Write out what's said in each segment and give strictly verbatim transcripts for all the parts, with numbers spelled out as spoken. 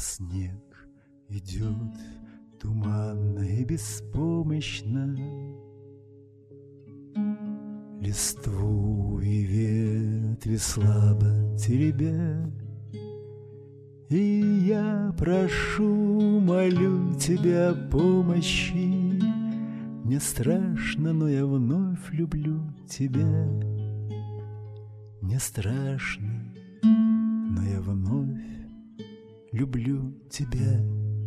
снег идет туманно и беспомощно, листву и ветви слабо теребя. И я прошу, молю тебя о помощи. Мне страшно, но я вновь люблю тебя. Мне страшно, но я вновь люблю тебя.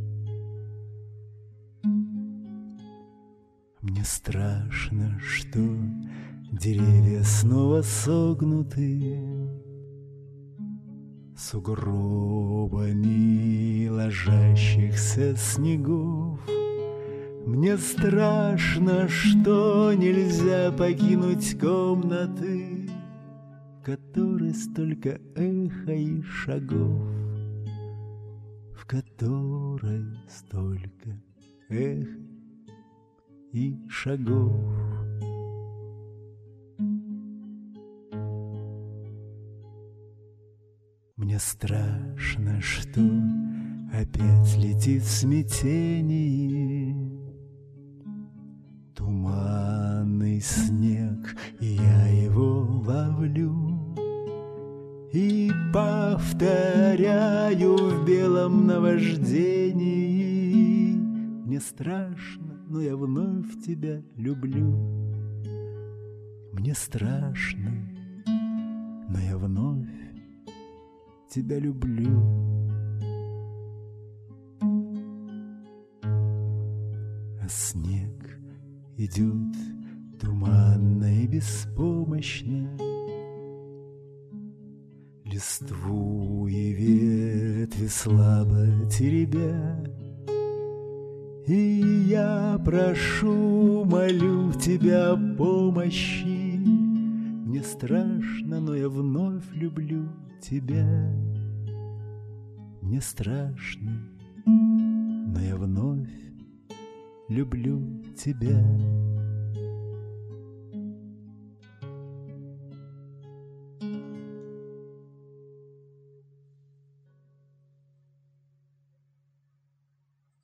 Мне страшно, что деревья снова согнуты сугробами ложащихся снегов. Мне страшно, что нельзя покинуть комнаты, в которой столько эха и шагов, в которой столько эха и шагов. Мне страшно, что опять летит в смятении туманный снег, и я его ловлю и повторяю в белом наваждении. Мне страшно, но я вновь тебя люблю. Мне страшно, но я вновь тебя люблю. А снег идет туманно и беспомощно, листву и ветви слабо теребя. И я прошу, молю тебя о помощи. Мне страшно, но я вновь люблю тебя. Мне страшно, но я вновь люблю тебя.